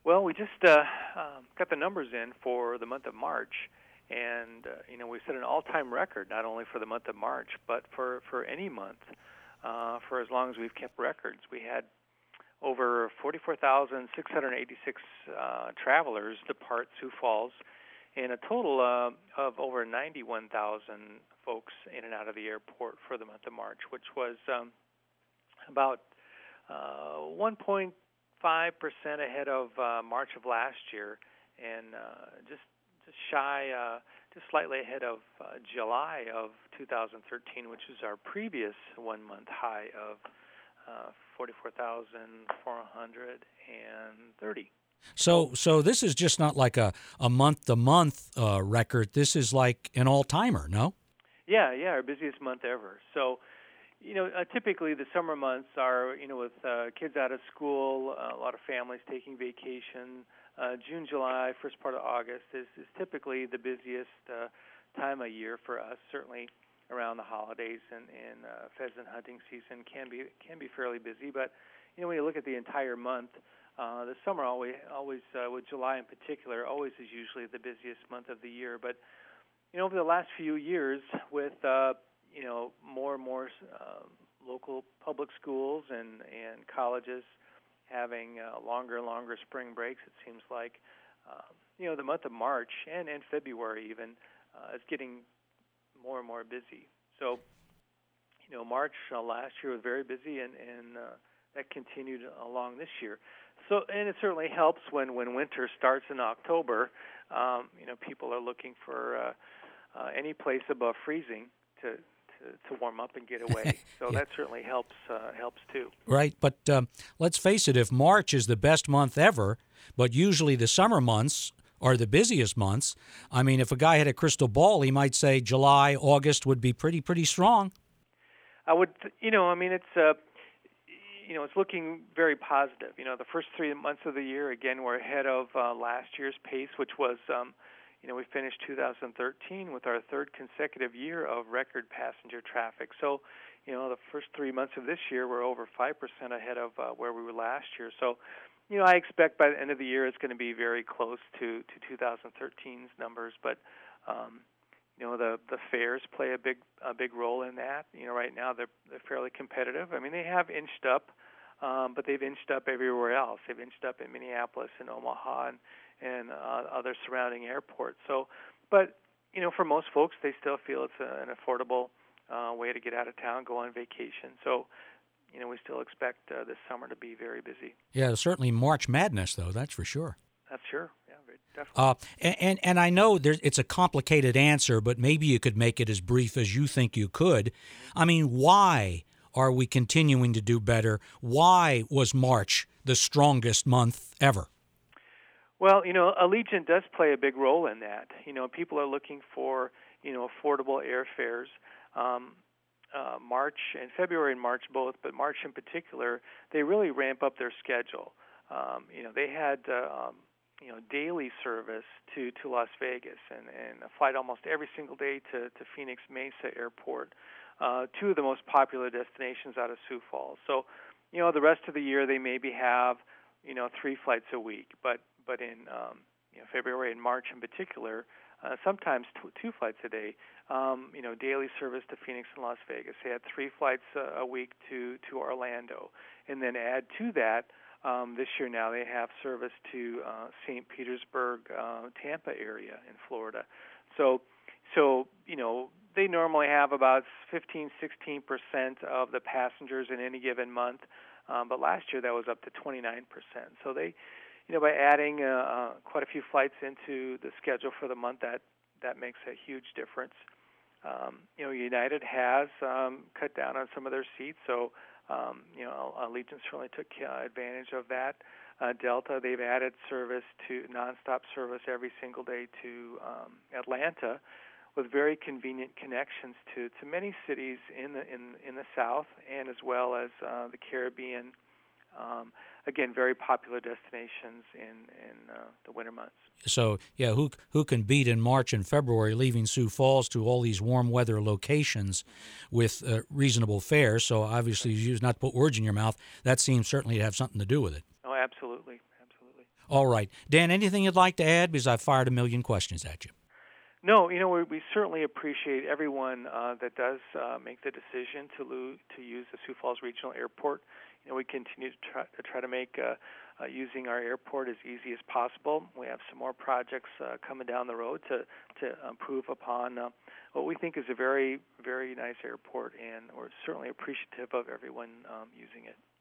Well, we just got the numbers in for the month of March, and we set an all-time record not only for the month of March, but for any month for as long as we've kept records. We had over 44,686 travelers depart Sioux Falls, and a total of over 91,000 folks in and out of the airport for the month of March, which was about 1.5% ahead of March of last year, and just slightly ahead of July of 2013, which is our previous one-month high of 44,430. So this is just not like a month-to-month record. This is like an all-timer, no? Yeah, our busiest month ever. So, typically the summer months are, with kids out of school, a lot of families taking vacation. June, July, first part of August is typically the busiest time of year for us. Certainly around the holidays and pheasant hunting season can be fairly busy. But when you look at the entire month, the summer always with July in particular always is usually the busiest month of the year. But over the last few years, with more and more local public schools and colleges having longer and longer spring breaks, it seems like the month of March and February even is getting more and more busy. So March last year was very busy, and that continued along this year. So, and it certainly helps when winter starts in October. People are looking for any place above freezing to warm up and get away. So Yeah. that certainly helps too. Right, but let's face it, if March is the best month ever, but usually the summer months are the busiest months, I mean, if a guy had a crystal ball, he might say July, August would be pretty strong. I would, it's looking very positive. The first 3 months of the year, again, we're ahead of last year's pace, which was, we finished 2013 with our third consecutive year of record passenger traffic. So, the first 3 months of this year, we're over 5% ahead of where we were last year. So, I expect by the end of the year it's going to be very close to 2013's numbers. But, the fares play a big role in that. Right now they're fairly competitive. I mean, they have inched up, but they've inched up everywhere else. They've inched up in Minneapolis and Omaha and other surrounding airports. So, but for most folks, they still feel it's an affordable way to get out of town, go on vacation. So, we still expect this summer to be very busy. Yeah, certainly March Madness, though, that's for sure. That's sure. Yeah, definitely. And I know it's a complicated answer, but maybe you could make it as brief as you think you could. I mean, why are we continuing to do better? Why was March the strongest month ever? Well, Allegiant does play a big role in that. People are looking for, affordable airfares. March and February and March both, but March in particular, they really ramp up their schedule. They had daily service to Las Vegas and a flight almost every single day to Phoenix Mesa Airport, two of the most popular destinations out of Sioux Falls. So, the rest of the year they maybe have 3 flights a week, but in February and March in particular, sometimes 2 flights a day. Daily service to Phoenix and Las Vegas. They had 3 flights a week to Orlando, and then add to that. This year now they have service to St. Petersburg, Tampa area in Florida. So they normally have about 15-16% of the passengers in any given month, but last year that was up to 29%. So they, by adding quite a few flights into the schedule for the month, that makes a huge difference. United has cut down on some of their seats, so Allegiant certainly took advantage of that. Delta, they've added nonstop service every single day to Atlanta, with very convenient connections to many cities in the South and as well as the Caribbean. Again, very popular destinations in the winter months. So, yeah, who can beat in March and February leaving Sioux Falls to all these warm weather locations with reasonable fares? So obviously, not to put words in your mouth, that seems certainly to have something to do with it. Oh, absolutely. absolutely. All right. Dan, anything you'd like to add? Because I've fired a million questions at you. No, we certainly appreciate everyone that does make the decision to use the Sioux Falls Regional Airport. We continue to try to make using our airport as easy as possible. We have some more projects coming down the road to improve upon what we think is a very, very nice airport, and we're certainly appreciative of everyone using it.